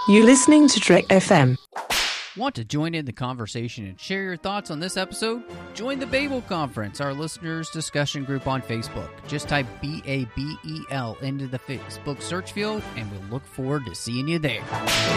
You're listening to Trek FM. Want to join in the conversation and share your thoughts on this episode? Join the Babel Conference, our listeners' discussion group on Facebook. Just type BABEL into the Facebook search field, and we'll look forward to seeing you there.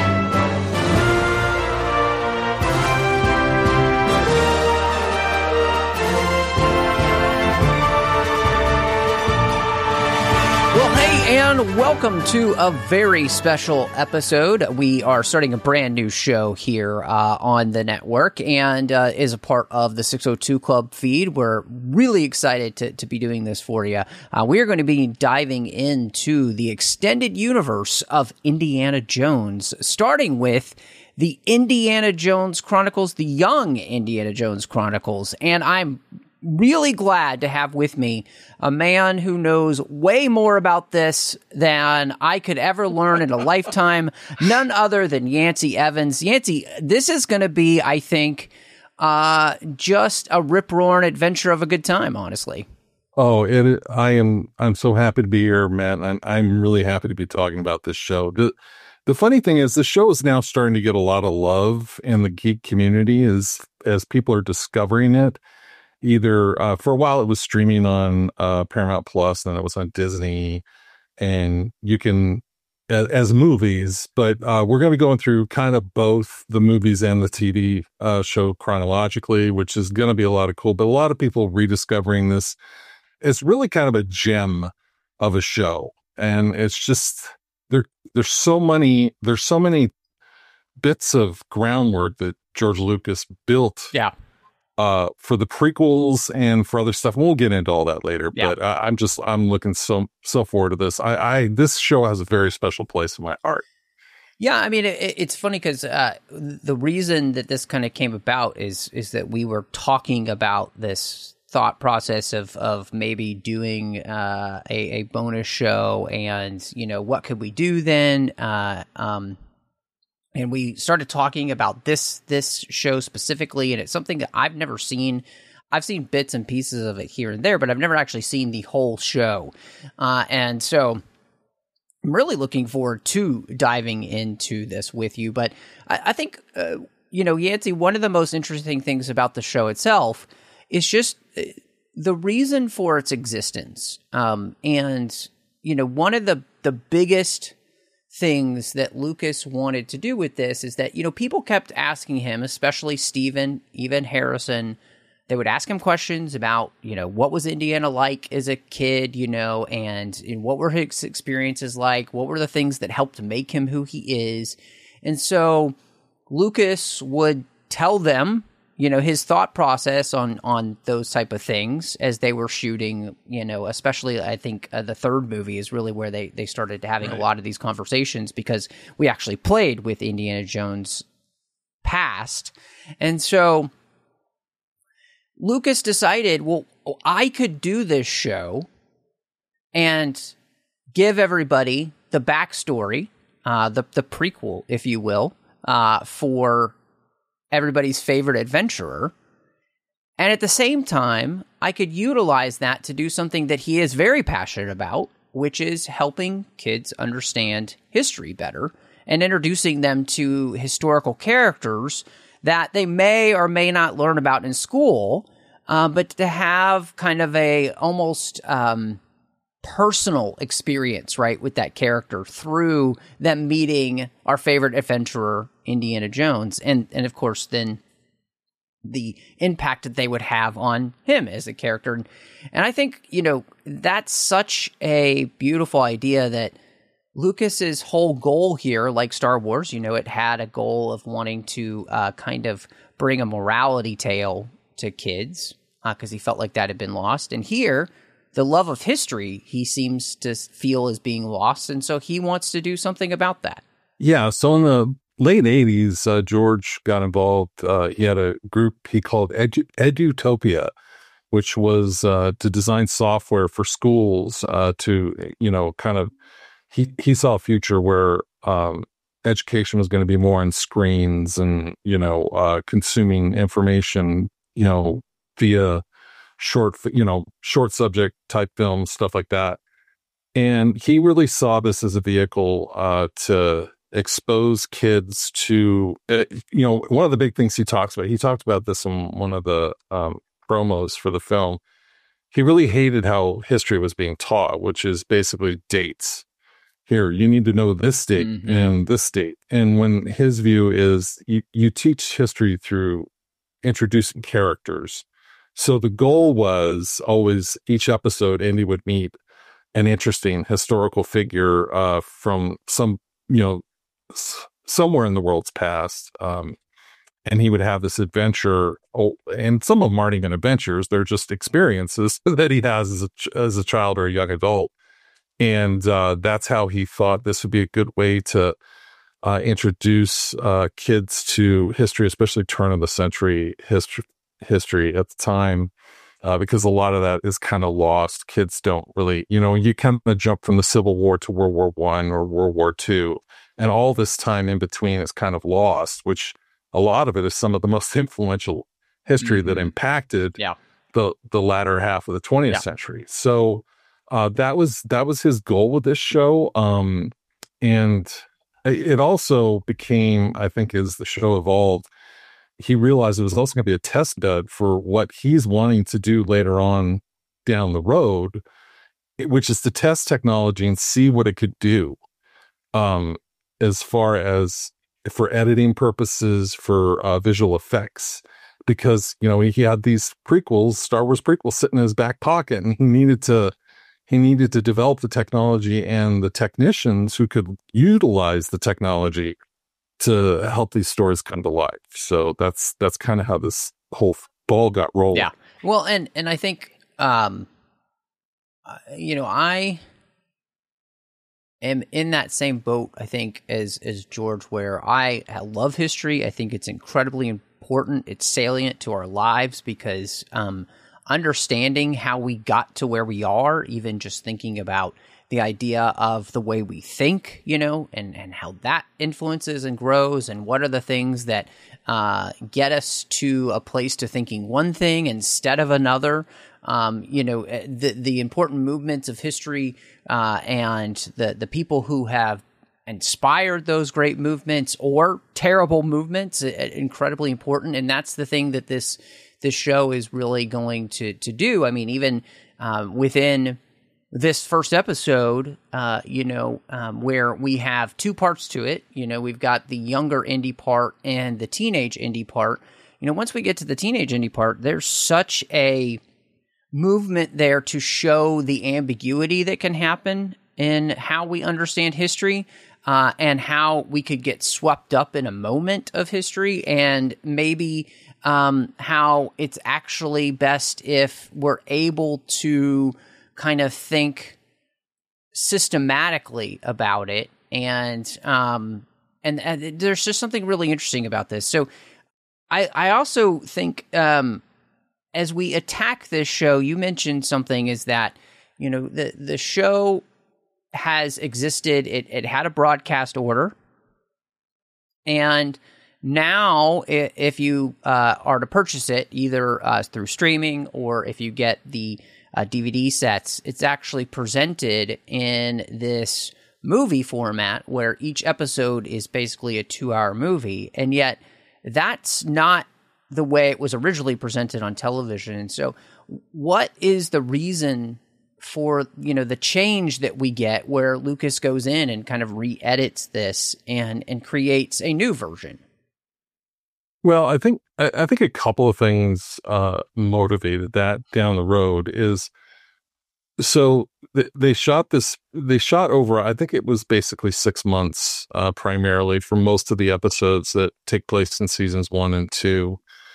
Well, hey, and welcome to a very special episode. We are starting a brand new show here on the network, and is a part of the 602 Club feed. We're really excited to be doing this for you. We are going to be diving into the extended universe of Indiana Jones, starting with the Indiana Jones Chronicles, the Young Indiana Jones Chronicles, and I'm really glad to have with me a man who knows way more about this than I could ever learn in a lifetime, none other than Yancey Evans. Yancey, this is going to be, I think, just a rip-roaring adventure of a good time, honestly. Oh, I'm so happy to be here, Matt. I'm really happy to be talking about this show. The funny thing is, the show is now starting to get a lot of love in the geek community as people are discovering it. Either for a while it was streaming on Paramount Plus, then it was on Disney, and you can as movies. But we're going to be going through kind of both the movies and the TV show chronologically, which is going to be a lot of cool. But a lot of people rediscovering this. It's really kind of a gem of a show, and it's just there's so many bits of groundwork that George Lucas built. Yeah. For the prequels and for other stuff. We'll get into all that later, yeah. But I'm looking so forward to this. This show has a very special place in my heart. Yeah, I mean, it's funny because the reason that this kind of came about is that we were talking about this thought process of maybe doing a bonus show, and what could we do then? And we started talking about this show specifically, and it's something that I've never seen. I've seen bits and pieces of it here and there, but I've never actually seen the whole show. And so I'm really looking forward to diving into this with you. But I think, Yancey, one of the most interesting things about the show itself is just the reason for its existence. And, one of the biggest things that Lucas wanted to do with this is that, people kept asking him, especially Steven, even Harrison, they would ask him questions about, what was Indiana like as a kid, and what were his experiences like? What were the things that helped make him who he is? And so Lucas would tell them, his thought process on those type of things as they were shooting, especially I think the third movie is really where they started having a lot of these conversations, because we actually played with Indiana Jones past. And so Lucas decided, well, I could do this show and give everybody the backstory, the prequel, if you will, for everybody's favorite adventurer. And at the same time, I could utilize that to do something that he is very passionate about, which is helping kids understand history better and introducing them to historical characters that they may or may not learn about in school, but to have kind of a almost personal experience, right, with that character through them meeting our favorite adventurer, Indiana Jones, and of course then the impact that they would have on him as a character. And I think, that's such a beautiful idea that Lucas's whole goal here, like Star Wars, it had a goal of wanting to kind of bring a morality tale to kids, because he felt like that had been lost. And here, the love of history, he seems to feel is being lost, and so he wants to do something about that. Yeah, so in the late 80s, George got involved. He had a group he called Edutopia, which was to design software for schools to, kind of, he saw a future where education was going to be more on screens and, consuming information, via short subject type films, stuff like that. And he really saw this as a vehicle to expose kids to, one of the big things he talked about this in one of the promos for the film. He really hated how history was being taught, which is basically dates. Here, you need to know this date and this date. And when his view is you teach history through introducing characters. So the goal was always each episode, Andy would meet an interesting historical figure from somewhere in the world's past. And he would have this adventure. And some of them aren't even adventures. They're just experiences that he has as a child or a young adult. And that's how he thought this would be a good way to introduce kids to history, especially turn of the century history at the time, because a lot of that is kind of lost. Kids don't really, you kind of jump from the Civil War to World War I or World War II, and all this time in between is kind of lost, which a lot of it is some of the most influential history that impacted the latter half of the 20th century. So that was his goal with this show. And it also became, I think, as the show evolved, he realized it was also going to be a test bed for what he's wanting to do later on down the road, which is to test technology and see what it could do, as far as for editing purposes, for visual effects, because, he had these Star Wars prequels sitting in his back pocket, and he needed to develop the technology and the technicians who could utilize the technology to help these stories come to life. So that's kind of how this whole ball got rolled. Yeah. Well, and I think, I am in that same boat, I think, as George, where I love history. I think it's incredibly important. It's salient to our lives because, understanding how we got to where we are, even just thinking about the idea of the way we think, and how that influences and grows, and what are the things that get us to a place to thinking one thing instead of another. The important movements of history and the people who have inspired those great movements or terrible movements, incredibly important. And that's the thing that this show is really going to do. I mean, even within this first episode, where we have two parts to it, we've got the younger Indy part and the teenage Indy part. Once we get to the teenage Indy part, there's such a movement there to show the ambiguity that can happen in how we understand history, and how we could get swept up in a moment of history, and maybe how it's actually best if we're able to kind of think systematically about it. And there's just something really interesting about this. So I also think, as we attack this show, you mentioned something, is that, the show has existed. It had a broadcast order. And now if you are to purchase it, either through streaming or if you get the DVD sets, it's actually presented in this movie format where each episode is basically a 2-hour movie. And yet that's not the way it was originally presented on television. And so what is the reason for, the change that we get where Lucas goes in and kind of re-edits this and creates a new version? Well, I think a couple of things motivated that down the road. Is so they shot over, I think it was basically 6 months, primarily, for most of the episodes that take place in seasons 1 and 2.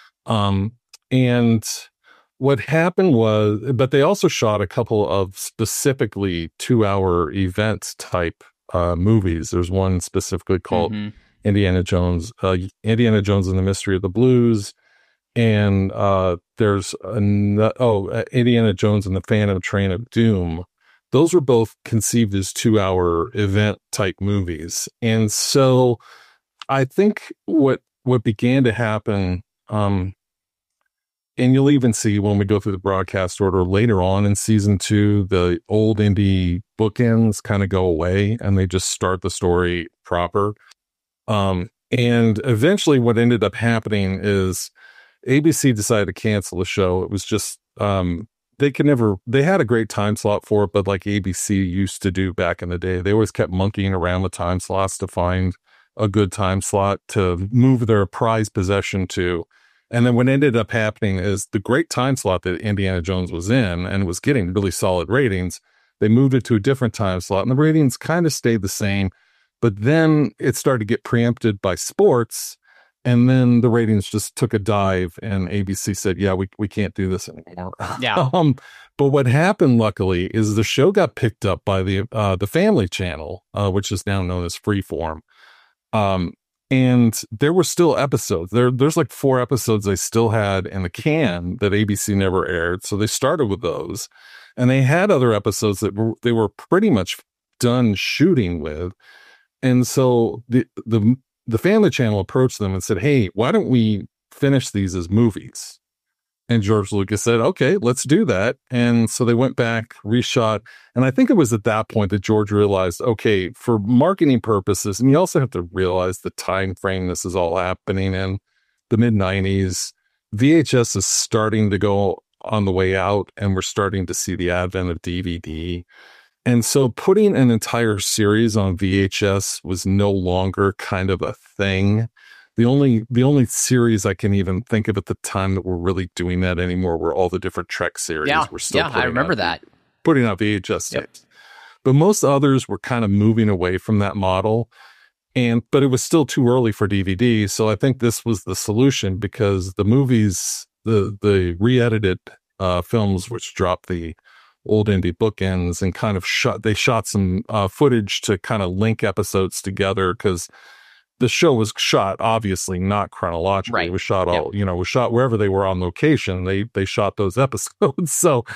And what happened was, but they also shot a couple of specifically 2-hour event type movies. There's one specifically called Indiana Jones and the Mystery of the Blues, and there's Indiana Jones and the Phantom Train of Doom. Those were both conceived as 2-hour event type movies. And so I think what began to happen, and you'll even see when we go through the broadcast order later on in season 2, the old Indy bookends kind of go away and they just start the story proper. And eventually what ended up happening is ABC decided to cancel the show. It was just, they had a great time slot for it, but like ABC used to do back in the day, they always kept monkeying around with time slots to find a good time slot to move their prized possession to. And then what ended up happening is the great time slot that Indiana Jones was in and was getting really solid ratings, they moved it to a different time slot and the ratings kind of stayed the same. But then it started to get preempted by sports. And then the ratings just took a dive and ABC said, yeah, we can't do this anymore. Yeah. But what happened, luckily, is the show got picked up by the Family Channel, which is now known as Freeform. And there were still episodes. There's like 4 episodes they still had in the can that ABC never aired. So they started with those. And they had other episodes that they were pretty much done shooting with. And so the Family Channel approached them and said, hey, why don't we finish these as movies? And George Lucas said, okay, let's do that. And so they went back, reshot. And I think it was at that point that George realized, okay, for marketing purposes, and you also have to realize the time frame this is all happening in, the mid-90s, VHS is starting to go on the way out, and we're starting to see the advent of DVD. And so putting an entire series on VHS was no longer kind of a thing. The only series I can even think of at the time that were really doing that anymore were all the different Trek series. We're still I remember that. Putting out VHS tapes. But most others were kind of moving away from that model. But it was still too early for DVD. So I think this was the solution because the movies, the re-edited films, which dropped the old indie bookends and kind of shot some footage to kind of link episodes together because the show was shot obviously not chronologically. Right. It was shot was shot wherever they were on location. They shot those episodes. So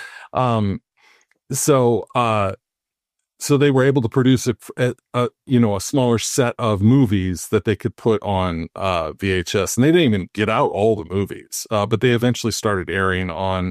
they were able to produce a smaller set of movies that they could put on VHS, and they didn't even get out all the movies, but they eventually started airing on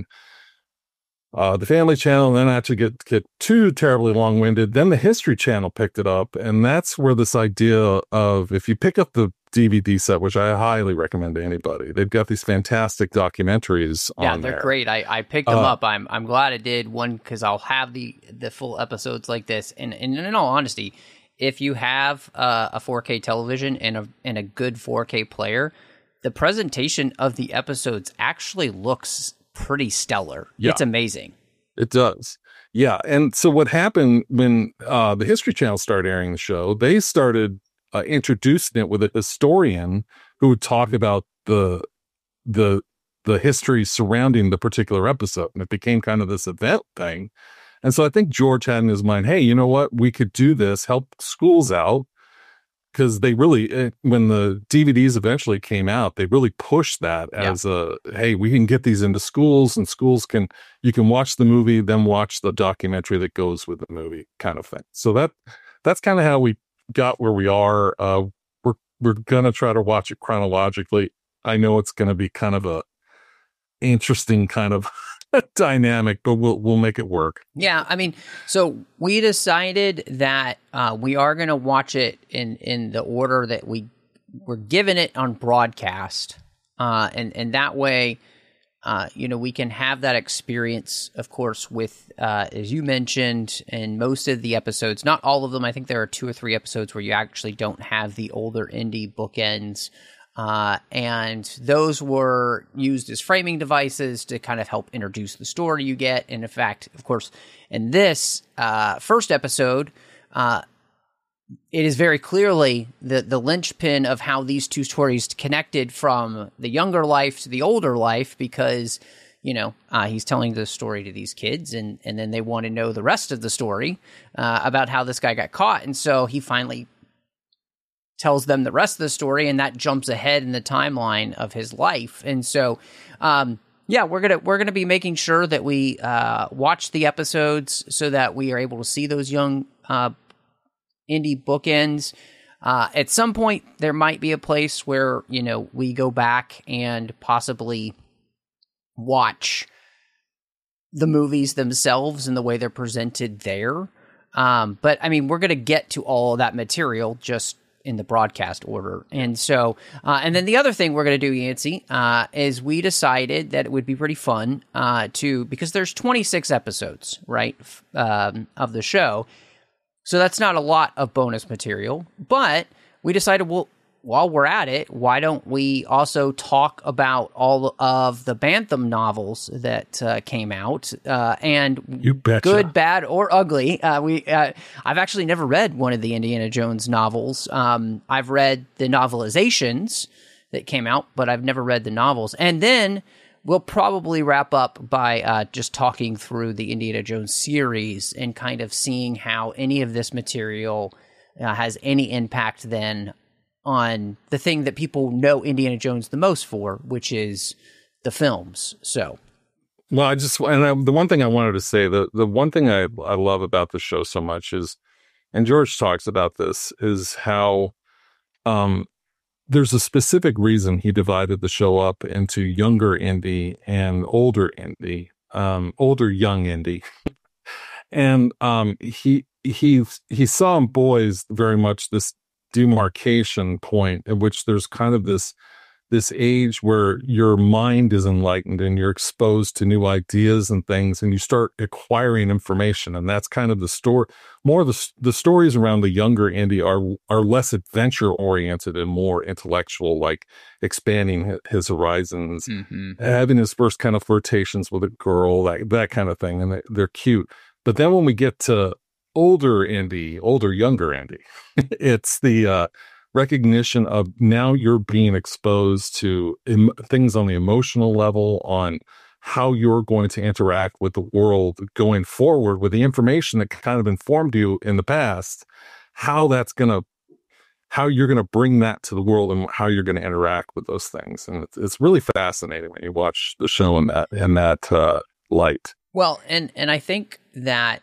the Family Channel, and then actually get too terribly long-winded. Then the History Channel picked it up, and that's where this idea of, if you pick up the DVD set, which I highly recommend to anybody, they've got these fantastic documentaries on there. Yeah, they're great. I picked them up. I'm glad I did, one, because I'll have the full episodes like this. And in all honesty, if you have a 4K television and a good 4K player, the presentation of the episodes actually looks pretty stellar. Yeah. It's amazing. It does. Yeah. And so what happened when the History Channel started airing the show, they started introducing it with a historian who would talk about the history surrounding the particular episode. And it became kind of this event thing. And so I think George had in his mind, hey, you know what? We could do this, help schools out. Because they really, when the DVDs eventually came out, they really pushed that as hey, we can get these into schools, and you can watch the movie, then watch the documentary that goes with the movie, kind of thing. So that's kind of how we got where we are. We're gonna try to watch it chronologically. I know it's gonna be kind of a interesting kind of dynamic, but we'll make it work. Yeah, I mean, so we decided that we are going to watch it in the order that we were given it on broadcast, and that way, we can have that experience, of course, with as you mentioned, in most of the episodes, not all of them. I think there are 2 or 3 episodes where you actually don't have the older indie bookends. And those were used as framing devices to kind of help introduce the story you get. And in fact, of course, in this first episode, it is very clearly the linchpin of how these two stories connected from the younger life to the older life, because, he's telling the story to these kids, and then they want to know the rest of the story about how this guy got caught. And so he finally tells them the rest of the story, and that jumps ahead in the timeline of his life. And so, we're gonna be making sure that we watch the episodes so that we are able to see those young indie bookends. At some point, there might be a place where we go back and possibly watch the movies themselves and the way they're presented there. But I mean, we're gonna get to all of that material just in the broadcast order. And so, and then the other thing we're going to do, Yancey, is we decided that it would be pretty fun because there's 26 episodes, right, of the show. So that's not a lot of bonus material, but we decided, well, while we're at it, why don't we also talk about all of the Bantam novels that came out, and you betcha. Good, bad, or ugly. I've actually never read one of the Indiana Jones novels. I've read the novelizations that came out, but I've never read the novels. And then we'll probably wrap up by just talking through the Indiana Jones series and kind of seeing how any of this material has any impact then on the thing that people know Indiana Jones the most for, which is the films. So, well, the one thing I wanted to say, the one thing I love about the show so much is, and George talks about this, is how there's a specific reason he divided the show up into younger Indy and older Indy, older young Indy. And he saw in boys very much this demarcation point at which there's kind of this age where your mind is enlightened and you're exposed to new ideas and things, and you start acquiring information. And that's kind of the story. More of the stories around the younger Indy are less adventure oriented and more intellectual, like expanding his horizons, having his first kind of flirtations with a girl, that kind of thing. And they're cute. But then when we get to younger Indy, it's the recognition of now you're being exposed to things on the emotional level, on how you're going to interact with the world going forward with the information that kind of informed you in the past, how you're going to bring that to the world and how you're going to interact with those things. And it's really fascinating when you watch the show in that light. Well, and I think that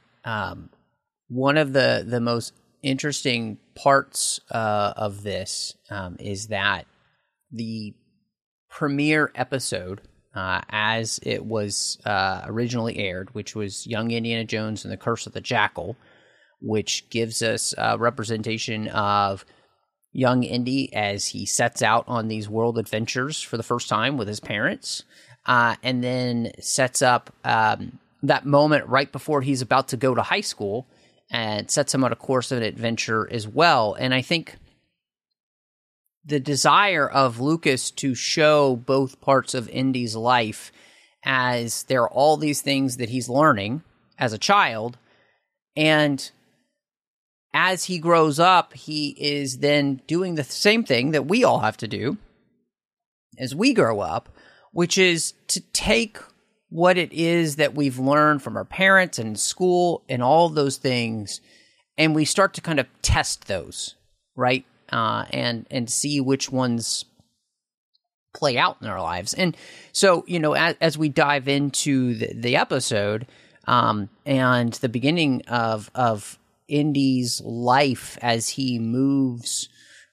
one of the most interesting parts of this is that the premiere episode, as it was originally aired, which was Young Indiana Jones and the Curse of the Jackal, which gives us a representation of young Indy as he sets out on these world adventures for the first time with his parents, and then sets up that moment right before he's about to go to high school, and sets him on a course of an adventure as well. And I think the desire of Lucas to show both parts of Indy's life, as there are all these things that he's learning as a child, and as he grows up, he is then doing the same thing that we all have to do as we grow up, which is to take what it is that we've learned from our parents and school and all of those things, and we start to kind of test those, right? And see which ones play out in our lives. And so, as we dive into the episode, and the beginning of Indy's life as he moves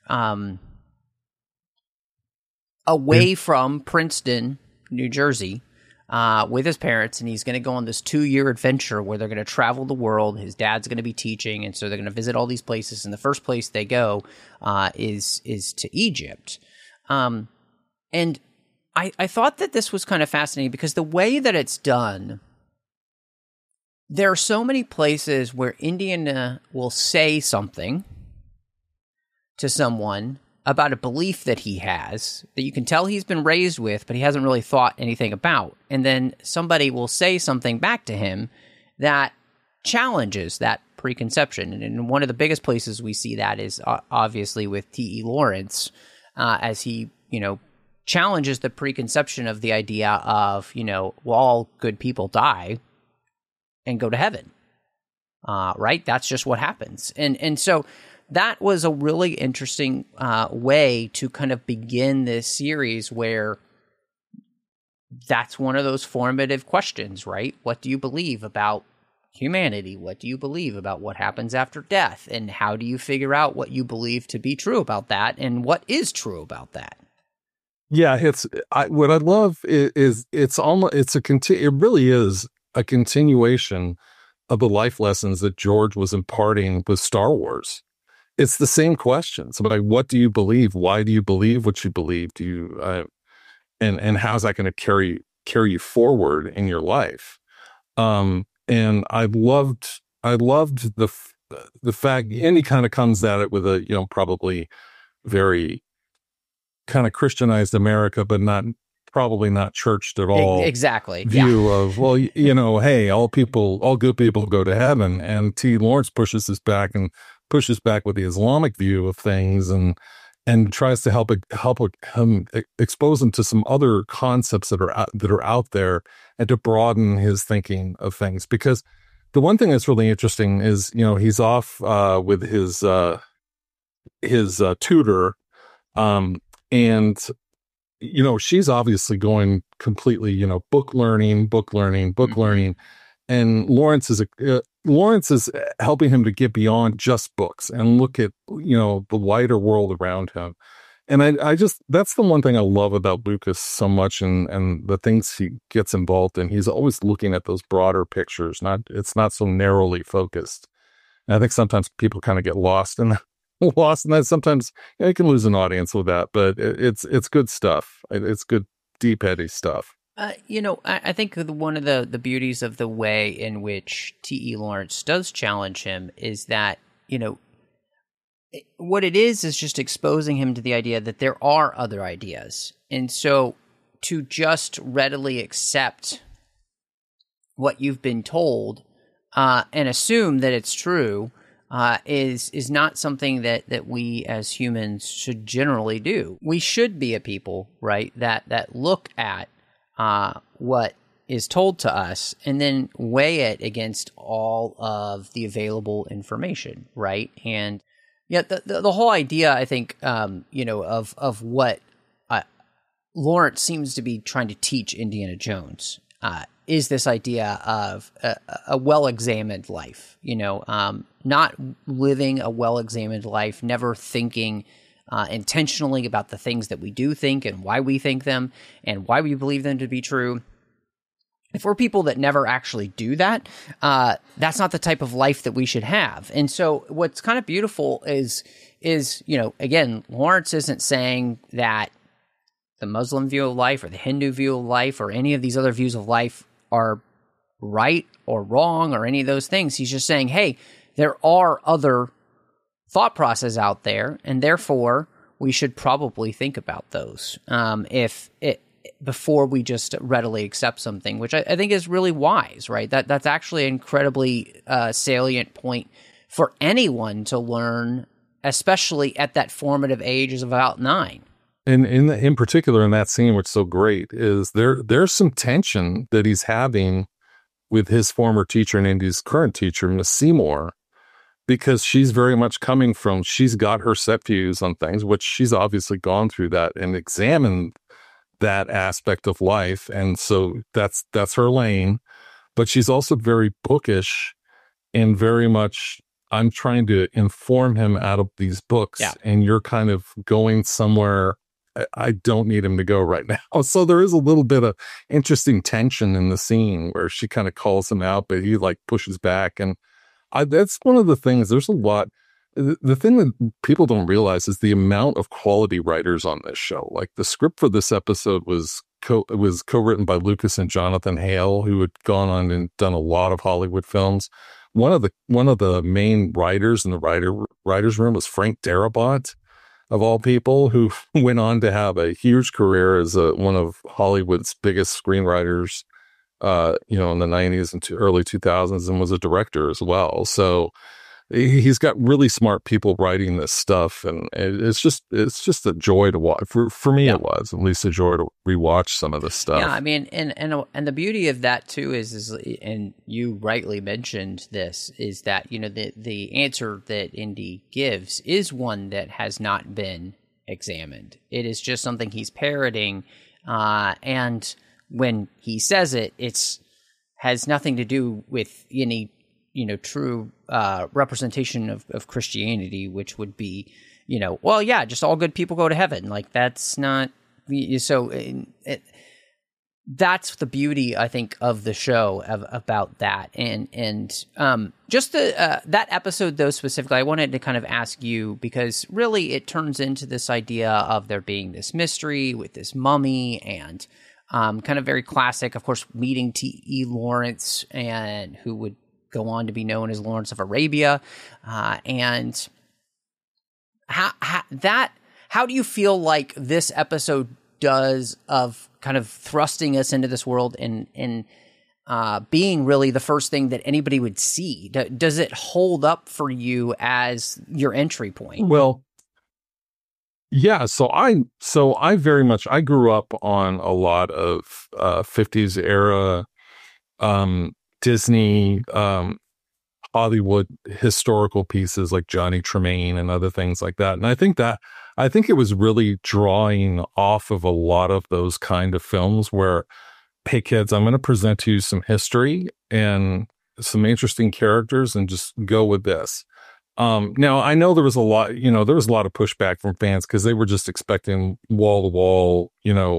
away from Princeton, New Jersey, with his parents, and he's going to go on this 2-year adventure where they're going to travel the world. His dad's going to be teaching, and so they're going to visit all these places. And the first place they go is to Egypt. And I thought that this was kind of fascinating because the way that it's done, there are so many places where Indiana will say something to someone about a belief that he has that you can tell he's been raised with, but he hasn't really thought anything about. And then somebody will say something back to him that challenges that preconception. And one of the biggest places we see that is obviously with T.E. Lawrence, as he, challenges the preconception of the idea of, all good people die and go to heaven. Right? That's just what happens. And so that was a really interesting way to kind of begin this series, where that's one of those formative questions, right? What do you believe about humanity? What do you believe about what happens after death? And how do you figure out what you believe to be true about that and what is true about that? Yeah, what I love is it really is a continuation of the life lessons that George was imparting with Star Wars. it's the same questions. Like, what do you believe? Why do you believe what you believe? Do you, and how's that going to carry you forward in your life? And I loved the fact, and he kind of comes at it with a, probably very kind of Christianized America, but probably not churched at all. Exactly. View of, well, hey, all good people go to heaven. And T. Lawrence pushes back with the Islamic view of things, and tries to help him expose him to some other concepts that are out there, and to broaden his thinking of things. Because the one thing that's really interesting is, he's off with his tutor, and she's obviously going completely, book learning, and Lawrence is helping him to get beyond just books and look at the wider world around him. And I just, that's the one thing I love about Lucas so much, and the things he gets involved in. He's always looking at those broader pictures. It's not so narrowly focused. And I think sometimes people kind of get lost in that. Sometimes you can lose an audience with that, but it's good stuff. It's good, deep, heady stuff. I think one of the beauties of the way in which T.E. Lawrence does challenge him is that, what it is just exposing him to the idea that there are other ideas. And so to just readily accept what you've been told and assume that it's true is not something that we as humans should generally do. We should be a people, right, that look at what is told to us and then weigh it against all of the available information, right? And the whole idea, I think, of what Lawrence seems to be trying to teach Indiana Jones is this idea of a well-examined life, not living a well-examined life, never thinking intentionally about the things that we do think and why we think them and why we believe them to be true. If we're people that never actually do that, that's not the type of life that we should have. And so what's kind of beautiful is, again, Lawrence isn't saying that the Muslim view of life or the Hindu view of life or any of these other views of life are right or wrong or any of those things. He's just saying, hey, there are other thought processes out there, and therefore we should probably think about those before we just readily accept something, which I think is really wise, right? That's actually an incredibly salient point for anyone to learn, especially at that formative age of about 9. And in particular, in that scene, what's so great is there's some tension that he's having with his former teacher and Indy's current teacher, Miss Seymour, because she's very much coming from, she's got her set views on things, which she's obviously gone through that and examined that aspect of life. And so that's her lane, but she's also very bookish and very much, I'm trying to inform him out of these books. Yeah. And you're kind of going somewhere I don't need him to go right now. So there is a little bit of interesting tension in the scene where she kind of calls him out, but he pushes back. And that's one of the things, there's a lot. The thing that people don't realize is the amount of quality writers on this show. Like, the script for this episode was co-written by Lucas and Jonathan Hale, who had gone on and done a lot of Hollywood films. One of the main writers in the writer's room was Frank Darabont, of all people, who went on to have a huge career as one of Hollywood's biggest screenwriters, in the 90s and early 2000s, and was a director as well. So he's got really smart people writing this stuff, and it's just a joy to watch. For me, It was at least a joy to rewatch some of this stuff. Yeah, I mean, and the beauty of that too is, and you rightly mentioned this, is that the answer that Indy gives is one that has not been examined. It is just something he's parroting, and when he says it, has nothing to do with any true representation of Christianity, which would be, just all good people go to heaven. Like, that's not so. that's the beauty, I think, of the show about that. And just that episode, though, specifically, I wanted to kind of ask you, because really it turns into this idea of there being this mystery with this mummy, and kind of very classic, of course, meeting T.E. Lawrence, and who would go on to be known as Lawrence of Arabia. And how do you feel like this episode does of kind of thrusting us into this world and being really the first thing that anybody would see? Does it hold up for you as your entry point? Well, yeah. So I very much, I grew up on a lot of 50s era Disney Hollywood historical pieces like Johnny Tremaine and other things like that. And I think it was really drawing off of a lot of those kind of films where, hey kids, I'm going to present to you some history and some interesting characters and just go with this. Now I know there was a lot of pushback from fans because they were just expecting wall to wall,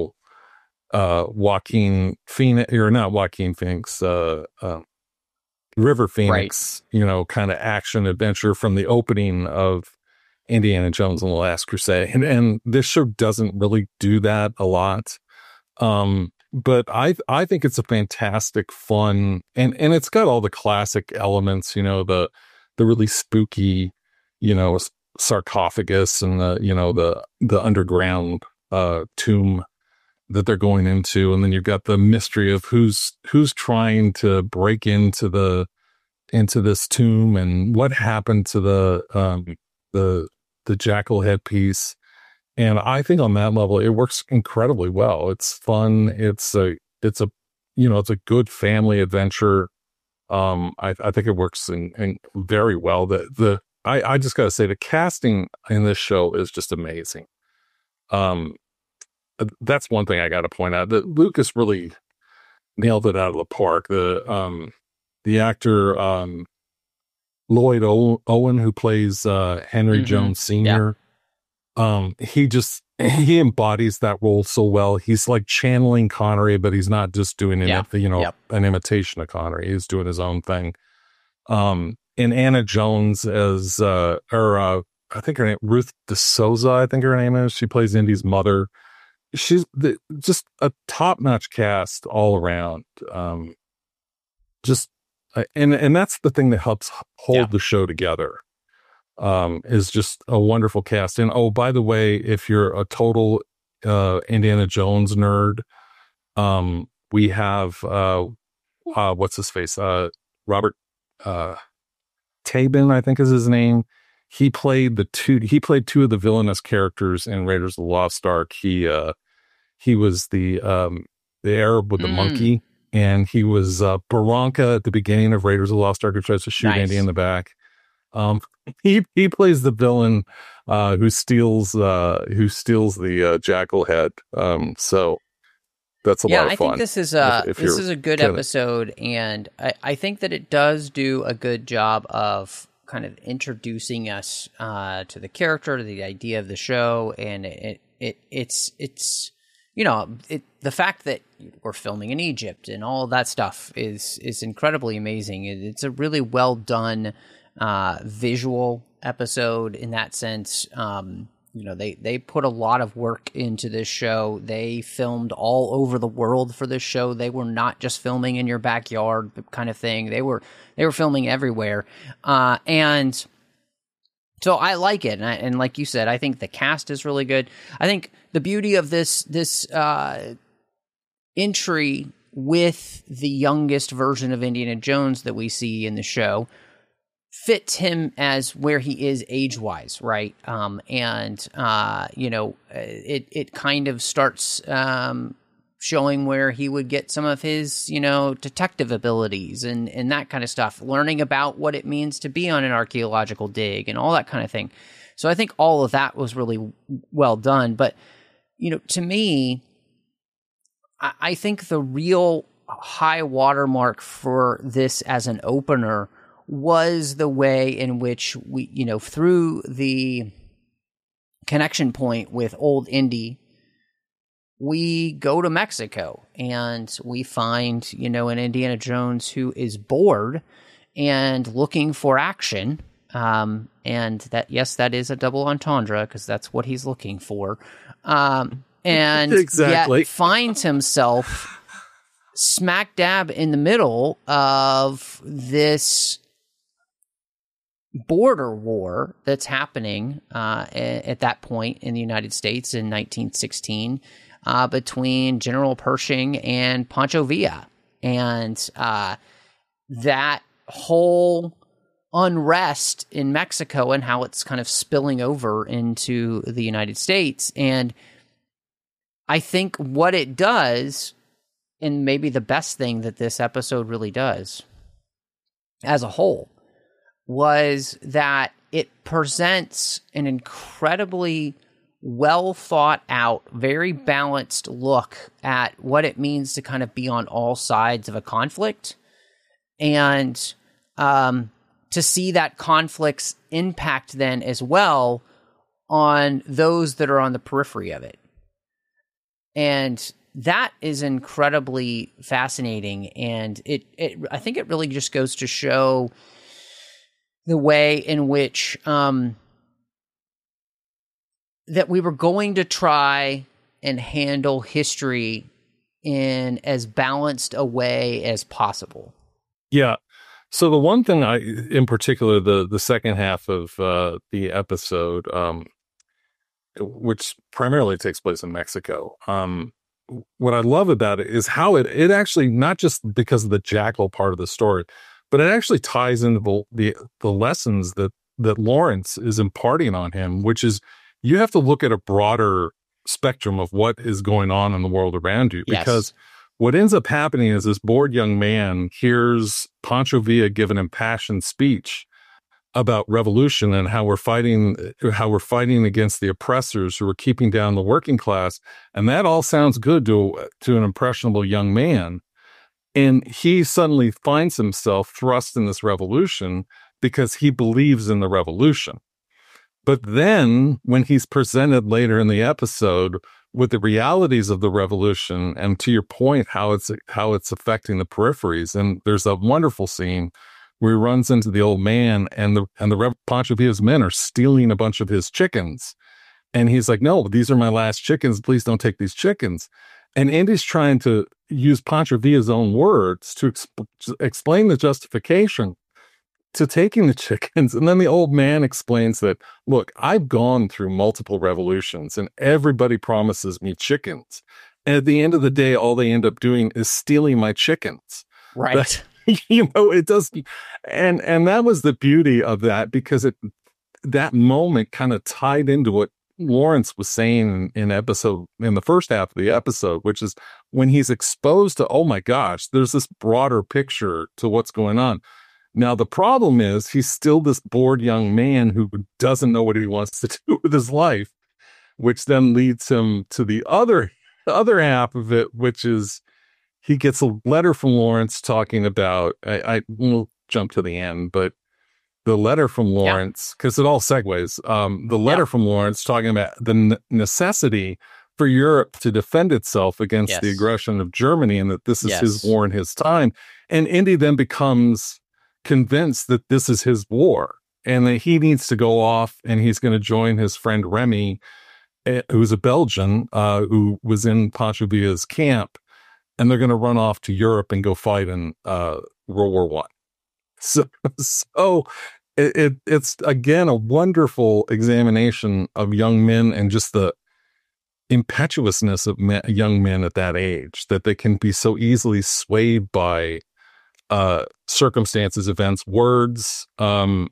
Joaquin Phoenix, or not Joaquin Phoenix, River Phoenix, right, kind of action adventure from the opening of Indiana Jones and the Last Crusade. And this show doesn't really do that a lot. But I think it's a fantastic fun, and it's got all the classic elements, the really spooky, sarcophagus and the underground tomb that they're going into, and then you've got the mystery of who's trying to break into this tomb and what happened to the jackal headpiece. And I think on that level it works incredibly well. It's fun. It's a good family adventure. I think it works in very well. I just gotta say the casting in this show is just amazing. That's one thing I got to point out, that Lucas really nailed it out of the park. The actor, Lloyd Owen, who plays Henry Jones Sr. Yeah. He embodies that role so well. He's like channeling Connery, but he's not just doing an imitation of Connery. He's doing his own thing. And Anna Jones as I think her name, Ruth DeSouza, I think her name is. She plays Indy's mother. She's just a top-notch cast all around. And that's the thing that helps hold the show together. Is just a wonderful cast. And oh, by the way, if you're a total Indiana Jones nerd, we have what's his face? Robert Tabin, I think is his name. He played two of the villainous characters in Raiders of the Lost Ark. He was the Arab with the monkey, and he was Barranca at the beginning of Raiders of the Lost Ark, who tries to shoot Andy in the back. He plays the villain who steals the jackal head. So that's a lot of fun. I think this is a good episode, and I think that it does do a good job of kind of introducing us to the character, to the idea of the show, and it's the fact that we're filming in Egypt and all of that stuff is incredibly amazing. It's a really well done visual episode in that sense. They put a lot of work into this show. They filmed all over the world for this show. They were not just filming in your backyard kind of thing. They were filming everywhere. And so I like it. And like you said, I think the cast is really good. I think the beauty of this entry with the youngest version of Indiana Jones that we see in the show fits him as where he is age-wise, right? It kind of starts showing where he would get some of his, detective abilities and that kind of stuff, learning about what it means to be on an archaeological dig and all that kind of thing. So I think all of that was really well done. But, to me, I think the real high watermark for this as an opener was the way in which we, through the connection point with old Indy, we go to Mexico and we find, an Indiana Jones who is bored and looking for action. And that is a double entendre because that's what he's looking for. And exactly. Yet finds himself smack dab in the middle of this border war that's happening at that point in the United States in 1916 between General Pershing and Pancho Villa. And that whole unrest in Mexico and how it's kind of spilling over into the United States. And I think what it does, and maybe the best thing that this episode really does as a whole, was that it presents an incredibly well thought out, very balanced look at what it means to kind of be on all sides of a conflict, and to see that conflict's impact then as well on those that are on the periphery of it. And that is incredibly fascinating. And I think it really just goes to show the way in which that we were going to try and handle history in as balanced a way as possible. Yeah. So the one thing in particular, the second half of the episode, which primarily takes place in Mexico, what I love about it is how it actually, not just because of the Jackal part of the story, but it actually ties into the lessons that Lawrence is imparting on him, which is you have to look at a broader spectrum of what is going on in the world around you. Yes. Because what ends up happening is this bored young man hears Pancho Villa give an impassioned speech about revolution and how we're fighting against the oppressors who are keeping down the working class. And that all sounds good to an impressionable young man. And he suddenly finds himself thrust in this revolution because he believes in the revolution. But then when he's presented later in the episode with the realities of the revolution, and to your point, how it's affecting the peripheries, and there's a wonderful scene where he runs into the old man, and the Pancho Villa's men are stealing a bunch of his chickens, and he's like, "No, these are my last chickens. Please don't take these chickens." And Andy's trying to use Pancho Villa's own words to explain the justification to taking the chickens. And then the old man explains that, look, I've gone through multiple revolutions and everybody promises me chickens. And at the end of the day, all they end up doing is stealing my chickens. Right. It does. And that was the beauty of that, because that moment kind of tied into what Lawrence was saying in the first half of the episode, which is when he's exposed to, oh my gosh, there's this broader picture to what's going on. Now, the problem is he's still this bored young man who doesn't know what he wants to do with his life, which then leads him to the other half of it, which is he gets a letter from Lawrence talking about, I will jump to the end, but the letter from Lawrence, because it all segues, the letter from Lawrence talking about the necessity for Europe to defend itself against the aggression of Germany, and that this is his war in his time. And Indy then becomes convinced that this is his war and that he needs to go off and he's going to join his friend Remy, who's a Belgian, who was in Pancho Villa's camp, and they're going to run off to Europe and go fight in World War I. So it's again a wonderful examination of young men and just the impetuousness of young men at that age, that they can be so easily swayed by circumstances, events, words, and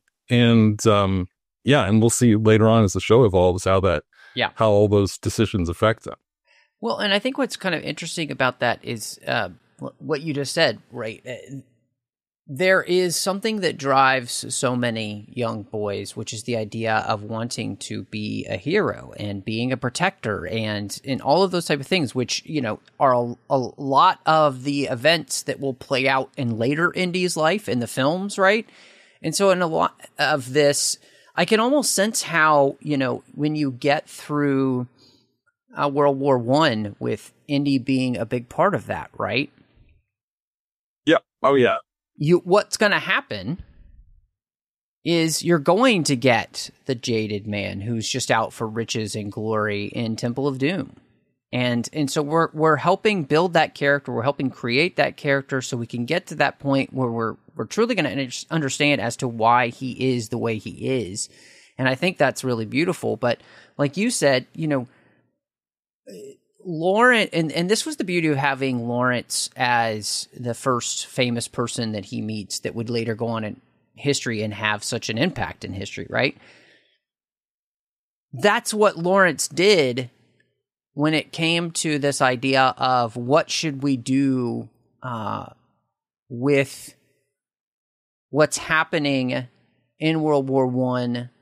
we'll see later on as the show evolves how all those decisions affect them. Well, and I think what's kind of interesting about that is what you just said, right? There is something that drives so many young boys, which is the idea of wanting to be a hero and being a protector and all of those type of things, which, are a lot of the events that will play out in later Indy's life in the films, right? And so in a lot of this, I can almost sense how, when you get through World War One, with Indy being a big part of that, right? Yeah. Oh, yeah. What's going to happen is you're going to get the jaded man who's just out for riches and glory in Temple of Doom. And so we're helping build that character. We're helping create that character so we can get to that point where we're truly going to understand as to why he is the way he is. And I think that's really beautiful. But like you said, Lawrence, and this was the beauty of having Lawrence as the first famous person that he meets that would later go on in history and have such an impact in history, right? That's what Lawrence did when it came to this idea of what should we do with what's happening in World War One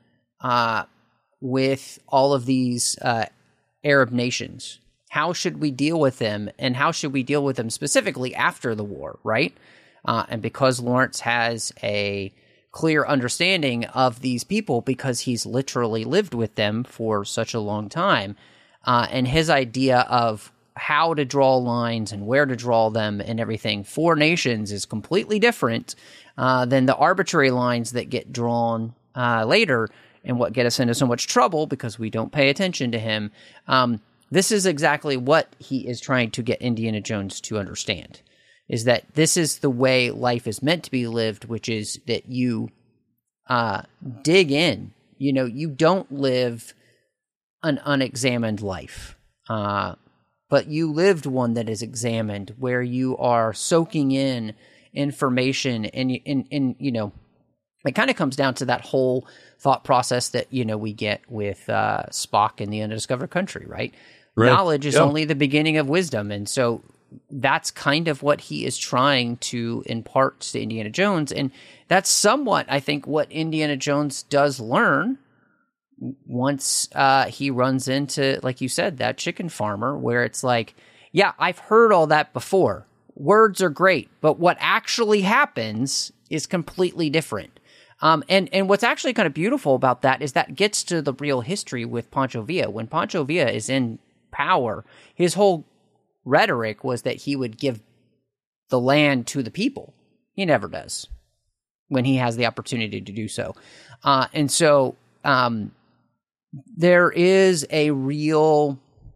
with all of these Arab nations. How should we deal with them, and how should we deal with them specifically after the war, right? And because Lawrence has a clear understanding of these people because he's literally lived with them for such a long time, and his idea of how to draw lines and where to draw them and everything for nations is completely different than the arbitrary lines that get drawn later and what get us into so much trouble because we don't pay attention to him. This is exactly what he is trying to get Indiana Jones to understand, is that this is the way life is meant to be lived, which is that you dig in. You don't live an unexamined life, but you lived one that is examined, where you are soaking in information, and it kind of comes down to that whole thought process that we get with Spock in the Undiscovered Country, right? Knowledge is only the beginning of wisdom, and so that's kind of what he is trying to impart to Indiana Jones, and that's somewhat, I think, what Indiana Jones does learn once he runs into, like you said, that chicken farmer, where it's like, yeah, I've heard all that before. Words are great, but what actually happens is completely different. And what's actually kind of beautiful about that is that gets to the real history with Pancho Villa. When Pancho Villa is in power, his whole rhetoric was that he would give the land to the people. He never does when he has the opportunity to do so. And so there is a real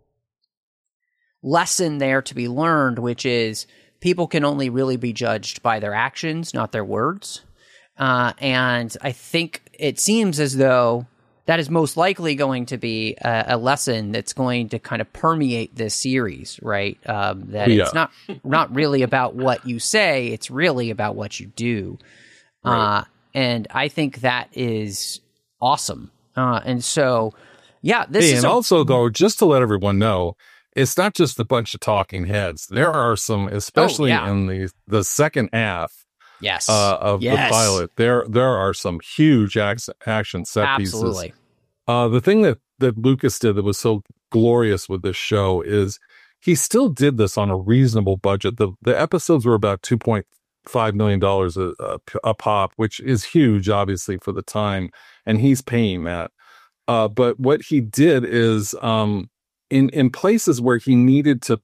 lesson there to be learned, which is people can only really be judged by their actions, not their words. And I think it seems as though that is most likely going to be a lesson that's going to kind of permeate this series, right? It's not really about what you say, it's really about what you do. Right. And I think that is awesome. And so, yeah, also, though, just to let everyone know, it's not just a bunch of talking heads. There are some, especially in the second half, of the pilot. There are some huge action set pieces. The thing that Lucas did that was so glorious with this show is he still did this on a reasonable budget. The episodes were about $2.5 million a pop, which is huge, obviously, for the time, and he's paying that. But what he did is in places where he needed to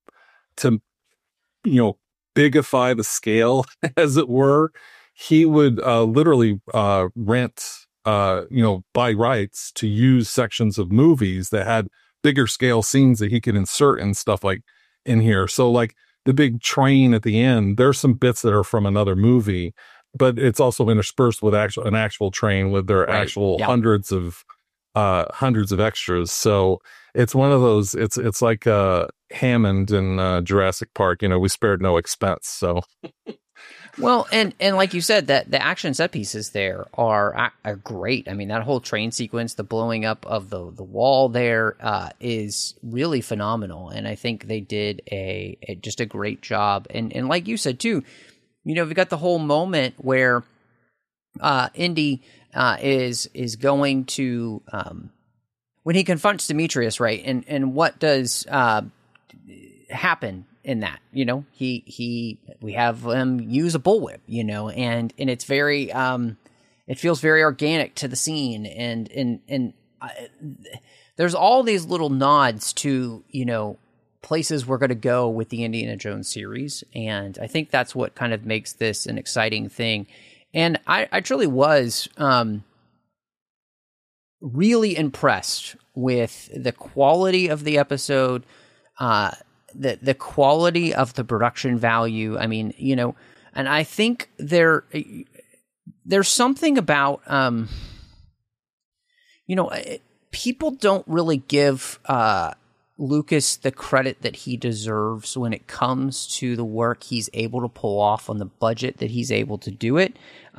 bigify the scale, as it were, he would literally rent, buy rights to use sections of movies that had bigger scale scenes that he could insert and stuff like in here. So like the big train at the end, there's some bits that are from another movie, but it's also interspersed with an actual train with their actual hundreds of extras. So it's one of those, it's like Hammond in Jurassic Park, we spared no expense. So well, and like you said, that the action set pieces there are great. I mean, that whole train sequence, the blowing up of the wall there is really phenomenal, and I think they did just a great job. And like you said too, we got the whole moment where Indy is going to when he confronts Demetrius, right? And what does happen in that? We have him use a bullwhip, and it's very it feels very organic to the scene, and there's all these little nods to, you know, places we're going to go with the Indiana Jones series. And I think that's what kind of makes this an exciting thing. And I truly was really impressed with the quality of the episode, the quality of the production value. I mean, you know, and I think there's something about, you know, people don't really give Lucas the credit that he deserves when it comes to the work he's able to pull off on the budget that he's able to do it.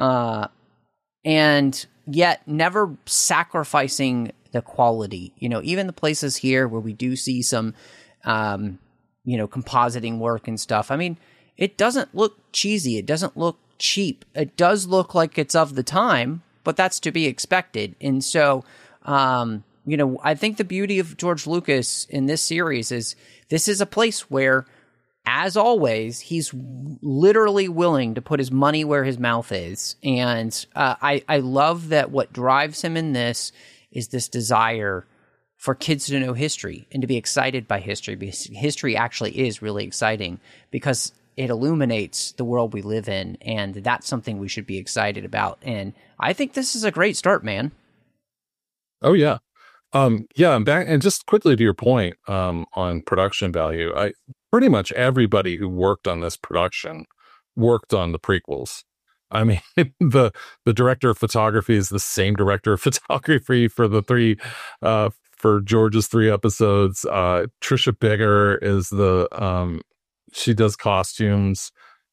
And yet never sacrificing the quality, you know, even the places here where we do see some, you know, compositing work and stuff. I mean, it doesn't look cheesy. It doesn't look cheap. It does look like it's of the time, but that's to be expected. And so, you know, I think the beauty of George Lucas in this series is this is a place where, as always, he's literally willing to put his money where his mouth is. And I love that what drives him in this is this desire for kids to know history and to be excited by history, because history actually is really exciting because it illuminates the world we live in, and that's something we should be excited about. And I think this is a great start, man. Oh, yeah. Yeah, and just quickly to your point on production value, pretty much everybody who worked on this production worked on the prequels. I mean, the director of photography is the same director of photography for the for George's 3 episodes. Trisha Bigger is she does costumes.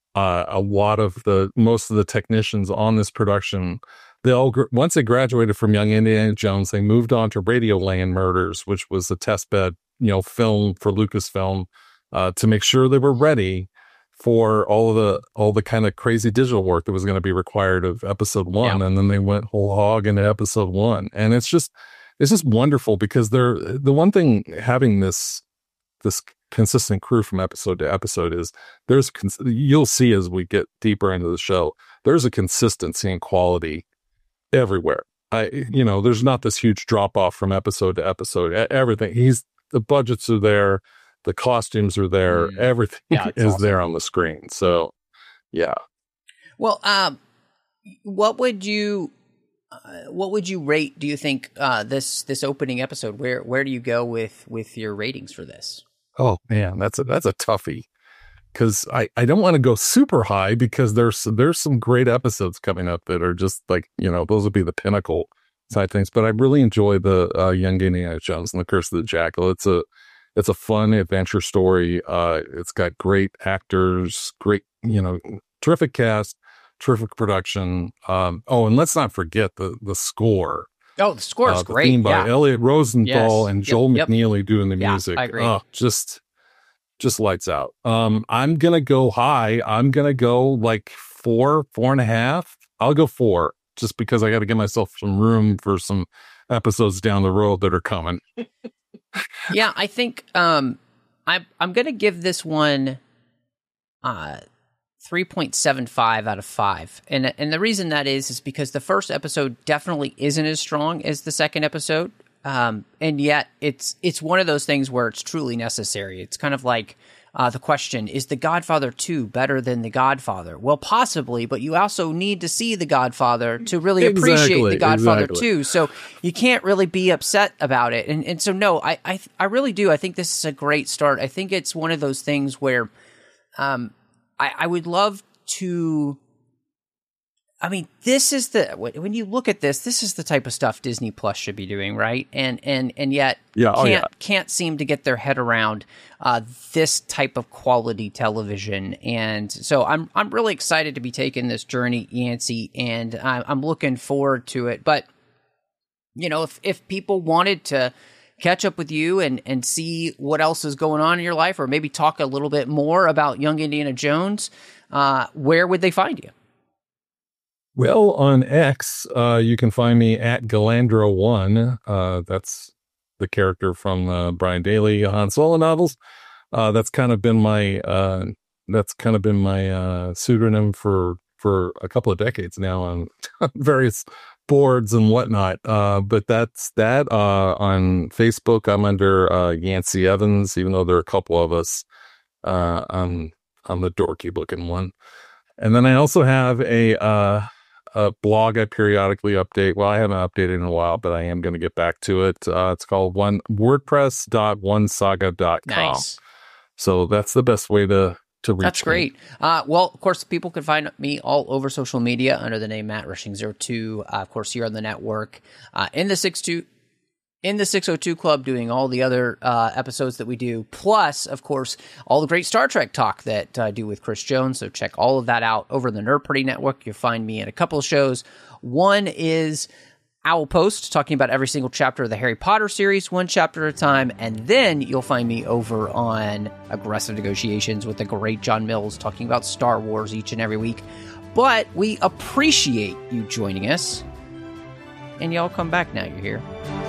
Most of the technicians on this production, they all, once they graduated from Young Indiana Jones, they moved on to Radioland Murders, which was a test bed, you know, film for Lucasfilm, to make sure they were ready for all the kind of crazy digital work that was going to be required of episode 1. Yeah. And then they went whole hog into episode 1. And it's just wonderful because the one thing having this consistent crew from episode to episode is you'll see as we get deeper into the show, there's a consistency and quality everywhere. There's not this huge drop off from episode to episode. Everything, the budgets are there, the costumes are there, everything is awesome there on the screen. So, yeah. Well, what would you rate? Do you think this opening episode? Where do you go with your ratings for this? Oh man, that's a toughie, because I don't want to go super high because there's some great episodes coming up that are just like, those would be the pinnacle side things. But I really enjoy the Young Indiana Jones and the Curse of the Jackal. It's a fun adventure story. It's got great actors, great, terrific cast, terrific production. And let's not forget the score. Oh, the score is great. Theme by Elliot Rosenthal and Joel McNeely doing the music. I agree. Oh, just lights out. I'm gonna go high. I'm gonna go like 4.5. I'll go 4, just because I got to give myself some room for some episodes down the road that are coming. Yeah, I think I'm gonna give this one 3.75 out of 5. And the reason that is because the first episode definitely isn't as strong as the second episode. And yet it's one of those things where it's truly necessary. It's kind of like the question, is The Godfather 2 better than The Godfather? Well, possibly, but you also need to see The Godfather to really appreciate The Godfather 2. So you can't really be upset about it. And so, no, I really do. I think this is a great start. I think it's one of those things where I would love to. I mean, when you look at this is the type of stuff Disney Plus should be doing, right? And yet can't seem to get their head around this type of quality television. And so I'm really excited to be taking this journey, Yancey, and I'm looking forward to it. But if people wanted to catch up with you and see what else is going on in your life, or maybe talk a little bit more about Young Indiana Jones, where would they find you? Well, on X, you can find me at Galandro1. That's the character from Brian Daley Han Solo novels. That's kind of been my pseudonym for a couple of decades now on various boards and whatnot. But that's that. On Facebook, I'm under Yancey Evans, even though there are a couple of us. I'm the dorky looking one. And then I also have a blog I periodically update. Well, I haven't updated in a while, but I am going to get back to it. It's called WordPress.onesaga.com. Nice. So that's the best way to reach That's me. great. Well, of course, people can find me all over social media under the name Matt Rushing02. Of course, here on the network, in the 602 Club, doing all the other episodes that we do. Plus, of course, all the great Star Trek talk that I do with Chris Jones. So check all of that out over the Nerd Party Network. You'll find me in a couple of shows. One is Owl Post, talking about every single chapter of the Harry Potter series, one chapter at a time. And then you'll find me over on Aggressive Negotiations with the great John Mills, talking about Star Wars each and every week. But we appreciate you joining us. And y'all come back now you're here.